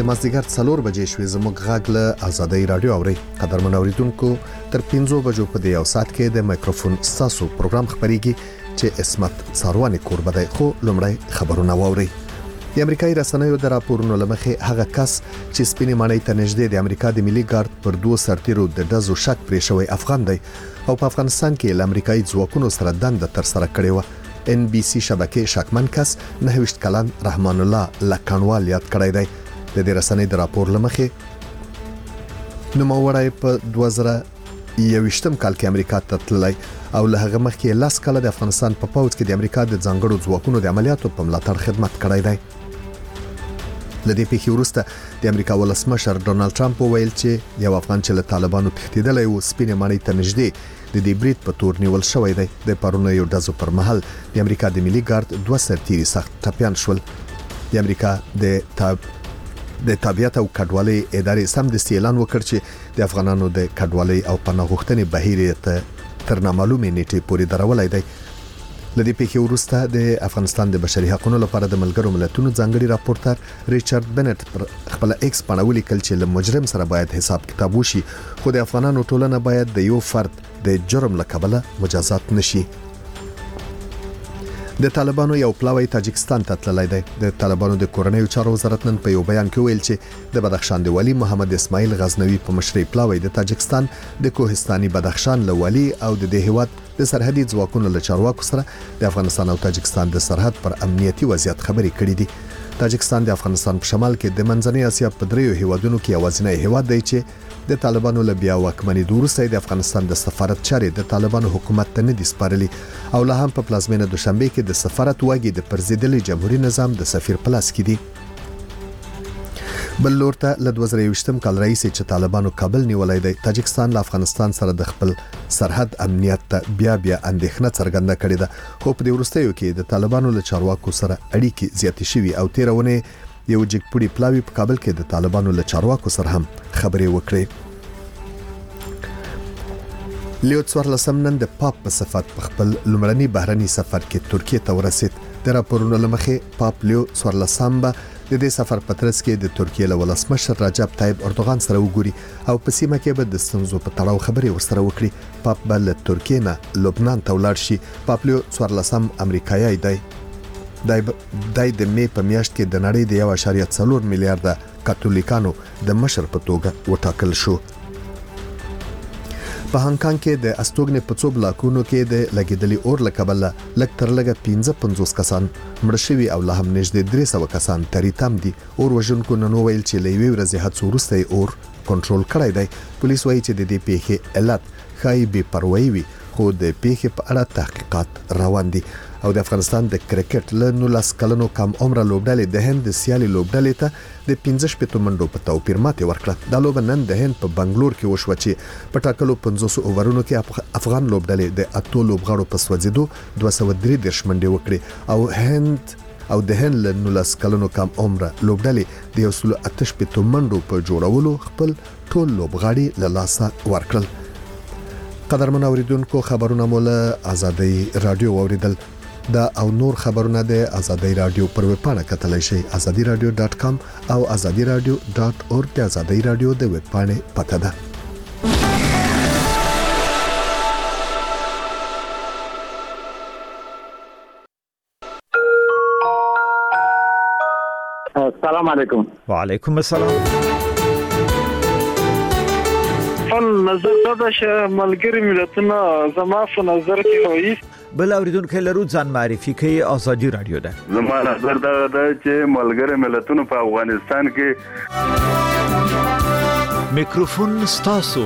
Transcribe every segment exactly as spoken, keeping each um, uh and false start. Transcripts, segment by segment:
د مازدیګر څلور بجې شوې زموږ غږ له آزادۍ رادیو اوري. قدرمن اوریدونکو تر پنځو بجو په دې یو ساعت کې د مایکروفون ستاسو پروګرام خبريږي چې اسمت څارواني کوربه دی. خو لومړی خبرونه واوري. د امریکایي رسنیو د راپورونو لمخې هغه کس چې سپینې ماڼۍ ته نږدې د امریکا د ملي ګارد پر دوه سرتیرو د ډزو شک پرې شوی افغان دی او په افغانستان کې د امریکایي ځواکونو سره دنده تر سره کړې و. ان بي سي شبکې شکمن کس نهویشت کلن رحمان الله لکنوال یاد کړی دی. د دې رسنۍ د راپور لمخې نوموړی په دوه زره یوویشتم کال کې امریکا ته تللی او له هغه مخکې لاس کاله د افغانستان په پوځ کې د امریکا د ځانګړو ځواکونو د عملیاتو په ملاتړ خدمت کړی دی. لدې پیښې وروسته د امریکا ولسمشر ډونالد ټرمپ وویل چې یو افغان چې له طالبانو تښتېدلی و سپینې ماڼۍ ته نږدې د دې برید په تور نیول شوی دی. د پرونی یو ډزو پر مهال د امریکا د ملي ګارد دوه سرتیري سخت ټپیان شول. د امریکا د تاب د طبيعت او کډوالۍ ادارې سمدستي اعلان وکړ چې د افغانانو د کډوالۍ او پناه غوښتنې بهیر ته تر نامعلومې نیټې پورې درولای دی. لدې پیښې وروسته د افغانستان د بشري حقوقو لپاره د ملګرو ملتونو ځانګړي راپورټر ریچارډ بنټ پر خپل ایکس باندې ولیکل چې له مجرم سره باید حساب کتاب وشي خو د افغانانو ټولنه باید د یو فرد د جرم له کبله مجازات نشي. د طالبانو یو پلاوی تاجکستان ته تللی دی. د طالبانو د کورنیو چارو وزارت نن په یو بیان کې ویل چې د بدخشان د والی محمد اسماعیل غزنوی په مشرۍ پلاوی د تاجکستان د کوهستاني بدخشان له والی او د دې هیواد د سرحدي ځواکونو له چارواکو سره د افغانستان او تاجکستان د سرحد پر امنیتي وضعیت خبرې کړې دي. تاجکستان د افغانستان په شمال کې د منځنۍ اسیا په دریو هیوادونو کې یوازینی هیواد دی چې د طالبانو له بیا واکمنۍ وروسته د افغانستان د سفارت چارې د طالبانو حکومت ته نه دي سپارلي او له هم په پلازمینه دوشنبه کې د سفارت واګي د پرزیدلي جمهوریت نظام د سفیر پلاس کې دي. بل لور ته له دوه زره یوویشتم کال راهیسې چې طالبانو کابل نیولای دی. تاجکستان له افغانستان سره د خپل سرحد امنیت ته بیا بیا اندېښنه څرګنده کړې ده خو په دې وروستیو کې د طالبانو له چارواکو سره اړیکې زیاتې شوي او تیرونه یو جګپوړي پلاوی په کابل کې د طالبانو له چارواکو سره هم خبرې وکړې. لیو څوارلسم نن د پاپ په صفت په خپل لومړني بهرني سفر کې ترکیه ته ورسید. د راپورونو لمخې پاپ لیو څوارلسم به د دې سفر په ترڅ کې د ترکیه له ولسمشر رجب طیب اردوغان سره وګوري او په سیمه کې به د ستونزو په تړاو خبرې ورسره وکړي. پاپ به له ترکیه نه لبنان ته ولاړ شي. پاپ لیو څوارلسم امریکایي دی. دای د می په میاشت کې د نړۍ د یو اشاریه څلور میلیارډ کاتولیکانو د مشر په توګه وټاکل شو. په هانګ کانګ کې د استوګنې په څو بلاکونو کې د لګیدلي اور لکبله لک تر لګه پنځه پنځوس کسان مړ شوي او له هم نږدې درې سوه کسان تریتم دي. اور وژونکو نن ویل چې له یوې ورځې هڅو وروسته اور کنټرول کړی دی. پولیس وایي چې د دې پیښې علت ښایي بې پروایي وي خو د پیښې په اړه تحقیقات روان دي. او د افغانستان د کرکټ له نولس کلنو کم عمره لوبډلې د هند د سیالي لوبډلې ته د پنځه شپږ منډو په توپیر ماتې ورکړه. دا لوبه نن د هند په بنگلور کې وشوه چې په ټاکلو پنځوس اوورونو کې افغان لوبډلې د اتو لوبغاړو په سوځېدو دوه سوه درې دېرش منډې وکړې او هند او د هند له نولس کلنو کم عمره لوبډلې د یو سل اته شپږ منډو په جوړولو خپل ټول لوبغاړي له لاسه ورکړل. قدرمن اوریدونکو خبرونه مو له آزادۍ رادیو اوریدل. دا او نور خبرونه د آزادۍ رادیو پر ویب پاڼه کتلای شئ azadi radio dot com او azadi radio dot org د آزادۍ رادیو د ویب پاڼې پته ده. السلام علیکم. وعلیکم السلام. فن نظر دا چې ملګری ملتونه زما په نظر کې وایي بل اوریدونکو لرو ځان معرفي کوي. آزادۍ رادیو ده. زما نظر دا ده چې ملګری ملتونه په افغانستان کې میکروفون ستاسو.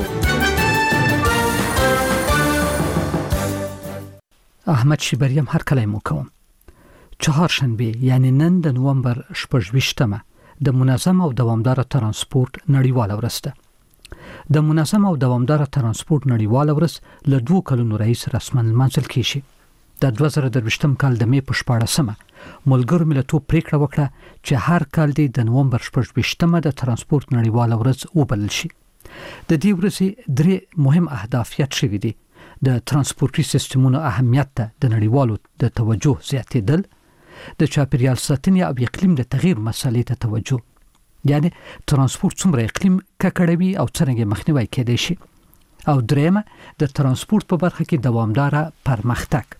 احمد شیبریم هر کله مو کوم. چهارشنبه یعنی نن د نومبر شپږ ویشتمه د منظم او دوامدار ترانسپورت نړیواله ورځ ده. د منظم او دوامدار ترانسپورت نړیواله ورځ له دوه کلونو رئیس رسمن لمانځل کیږي. د دوه زره درویشتم کال د می په شپاړسمه ملګرو ملتونو پریکړه وکړه چې هر کال د نومبر شپږ ویشتمه د ترانسپورت نړیواله ورځ وبلل شي. د دې ورځې درې مهم اهداف یاد شوي دي. د ترانسپورتي سیستمونو اهمیت ته د نړیوالو د توجه زیاتېدل، د چاپیریال ساتنې او اقلیم د تغییر مسلې ته توجه، یعنی ترانسپورت څومره اقلیم ککړوي او څنګه مخنیوي کېدای شي. او درېمه د ترانسپورت په برخه کې دوامدار پرمختګ.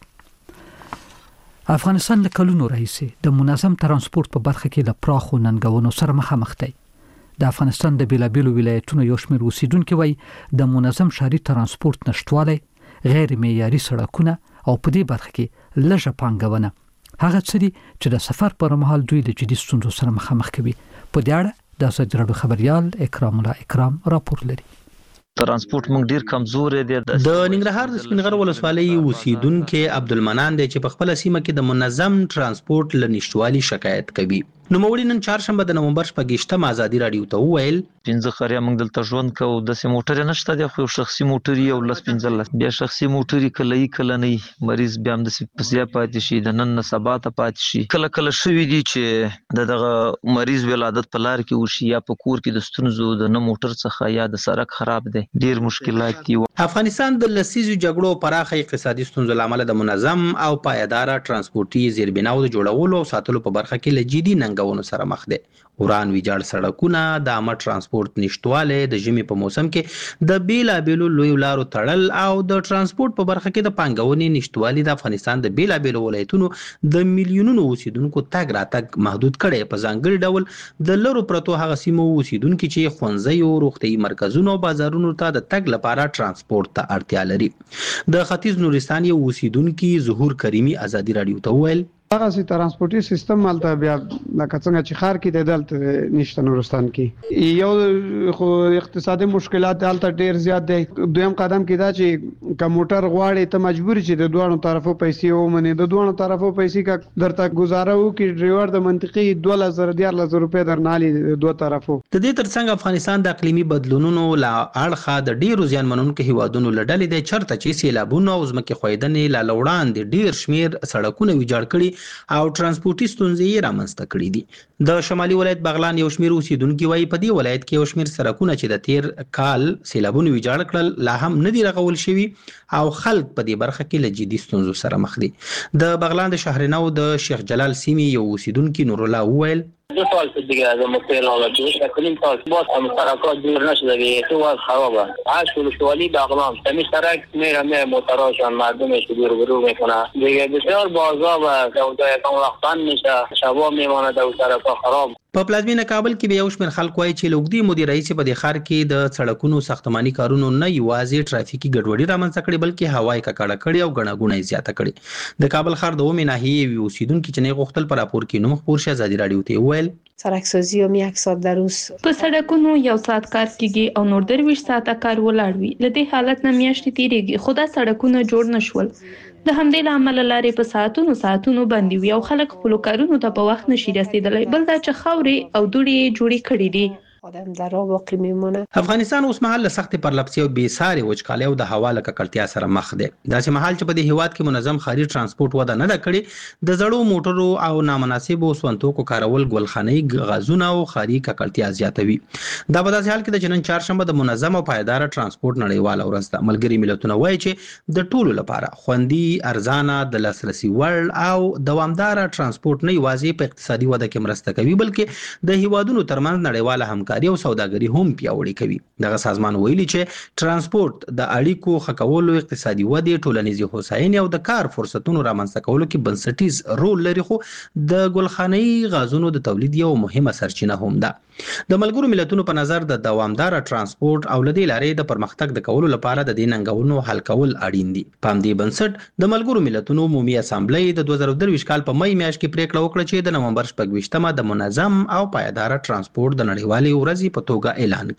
افغانستان له کلونو راهیسې د منظم ترانسپورت په برخه کې له پراخو ننګونو سره مخامخ دی. د افغانستان د بیلابیلو ولایتونو یو شمېر اوسیدونکو وایي د منظم ښاري ترانسپورت نشټوالی، غیر معیاري سړکونه او په دې برخه کې لږه پانګونه هغه څه دي چې د سفر پر مهال دوی له جدي ستونزو سره مخامخ کوي. په دې اړه د ازادي راډیو خبريال اکرام الله اکرام راپور لري. ترانسپورت موږ ډیر کمزور دي. د ننګرهار د سپینغر ولسوالۍ اوسیدونکو عبدالمنان دی چې په خپل سیمه کې د منظم ترانسپورت لنشټوالي شکایت کوي. نو موړي نن چهارشنبه د نومبر شپږم ازادي راډیو ته وویل پنځه خریا موږ دلته ژوند کوو، د سیم موټر نشته دی، خو شخصي موټر یو لس پنځلس بیا شخصي موټر کله یې کله نه مریض بیا هم د سپسیا پاتې شي، د نن نه سبا ته پاتې شي. کله کله شوی دی چې د دغه مریض ولادت په لار کې وشي یا په کور کې د ستونزو د نه موټر څخه یا د سړک خراب دی، ډیر مشکلات دي. افغانستان د لسیزو جګړو پراخه اقتصادي ستونزو لامل د منظم او پایدار ترانسپورتي زیربناو د جوړولو او ساتلو په برخه کې لجدي ننګونو سره مخ دي. وران ویجاړ سړکونه، د عامه ترانسپورت نشټواله، د ژمي په موسم کې د بیلابیلو لوی لارو تړل او د ترانسپورت په برخه کې د پانګونې نشټوالي د افغانستان د بیلابیلو ولایتونو د میلیونونو اوسیدونکو تګ راتګ محدود کړي. په ځانګړي ډول د لرو پرتو هغه سیمو اوسیدونکو چې ښوونځي او روغتيایي مرکزونو او بازارونو ته د تګ لپاره ترانسپورت ته اړتیا لري. د ختیځ نورستان یو اوسیدونکو ظهور کریمی ازادي راډیو ته وویل هغه سي ترانسپورتي سیستم مالته بیا لکه څنګه چې خار کې د دلته نشته نورستان کې یو خو اقتصادي مشکلات دلته ډیر زیات دي. دویم قدم کې دا چې کمپیوټر غواړي ته مجبور چې د دوه طرفو پیسې ومني، د دوه طرفو پیسې کا درته گزاره وکي ډرایور د منطقي دوه هزار ډیر لزر روپے درنالي دوه طرفو. د دې ترڅنګ افغانستان د اقلیمي بدلونونو لا اړخه د ډیرو زیانمنونکو هیوادونو لړلې د چرته چې سیلابونو او ځمکې خویدنې لا لوړاندې ډیر شمیر سړکونه ویجاړ کړي او ترانسپورتي ستونزې رامنځته کړې دي. د شمالي ولایت بغلان یو شمیر اوسیدونکو وايي په دې ولایت کې یو شمیر سړکونه چې د تیر کال سیلابونو ویجاړ کړل لا هم نه دي رغول شوي او خلک په دې برخه کې له جدي ستونزو سره مخ دي. د بغلان د شهرنو د شیخ جلال سیمې یو اوسیدونکو نور الله وویل دو سال دیگه از مطلع آمده شکلیم سال باز هم سرکات دور نشده که تو از خرابه هشت ولسوالی بغلان تمی سرک میره میره موتراشان مردمش دور برو میکنه دیگه بسیار بازا و دودای کم وقتان میشه شبا میمانه دو سرکات خراب. په پلازمینه کابل کې به یو شمېر خلک وایي چې لوګدي مدیر رئیس په د ښار کې د سړکونو ساختماني کارونو نه یوازې ټرافیکي ګډوډي رامنځته کړي بلکې هوایي ککړه کړي او ګڼه ګوڼه زیاته کړي. د کابل ښار د اومې ناحیې اوسیدونکو چې نه غوښتل پر راپور کې نوم خپور شي ازادي راډیو ته وویل سرکسازی هم یک ساعت در روز په سړکونو یو ساعت کار کیږي او نور درویش ساعته کار ولاړ وي. له دې حالت نه میاشتې تیریږي خو دا سړکونه جوړ نشول. د همدې لامل لارې په ساعتونو ساعتونو باندې وي او خلک خپل کارونو ته په وخت نشي رسیدلی. بل دا چې خاورې او دوړې جوړې کړې دي. آدم در راه باقی میمونه. افغانستان اوس مهال له سخت پرلپسې او بې ساري وچکالۍ او د هوا له ککړتیا سره مخ دی. داسې مهال چې په دې هیواد کې منظم ښاري ترانسپورت وده نه ده کړې، د زړو موټرو او نامناسبو سونتوکو کارول ګلخانه‌ي غازونه او ښاري ککړتیا زیاتوي. دا په داسې حال کې د نن چهارشنبه د منظم او پایدار ترانسپورت نړیواله ورځ ده. ملګري ملتونه وایي چې د ټولو لپاره خوندي، ارزانه، د لاسرسي وړ او دوامدار ترانسپورت نه یوازې په اقتصادي وده کې مرسته کوي بلکې د هیوادونو ترمنځ نړیواله همکاري او سوداګري هم پیاوړې کوي. دغه سازمان ویلي چې ترانسپورت د اړیکو ښه کولو، اقتصادي ودې، ټولنیزې هوساینې او د کار فرصتونو رامنځته کولو کې بنسټیز رول لري خو د ګلخانه‌ي غازونو د تولید یو مهمه سرچینه هم ده. د ملګرو ملتونو په نظر د دوامدار ترانسپورت او لدې لارې د پرمختګ د کولو لپاره د دې ننګونو حل کول اړین دي. په همدې بنسټ د ملګرو ملتونو عمومي اسامبلې د دوه زره درویشت کال په مې میاشت کې پریکړه وکړه چې د نومبر شپږویشتمه د منظم او پایدار ترانسپورت د نړیوالې ورځې په توګه اعلان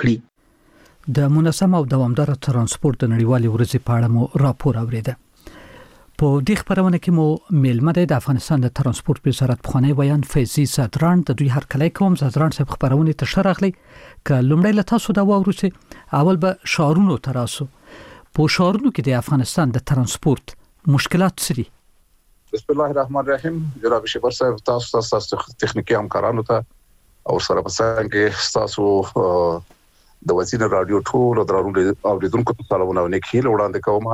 کړي. د منظم او دوامدار ترانسپورت د نړیوالې ورځې په اړه مو راپور اوریده. په دې خبرونه کې مو میلمه د افغانستان د ترانسپورت وزارت پخوانی ویان فیضي صدران د دوی هرکلی کوم. صدران صاحب خبرونه ته شرغلی ک لومړی له تاسو دا واورسه اول به شارونو تراسو په شارونو کې د افغانستان د ترانسپورت مشکلات سری. بسم الله الرحمن الرحیم. جناب شبر صاحب تاسو تاسو تخنیکی همکارانو ته او سره په څنګه کې تاسو د وزیر رادیو ټول درونو اوریدونکو ته سلامونه او نیکی وړاندې کوم.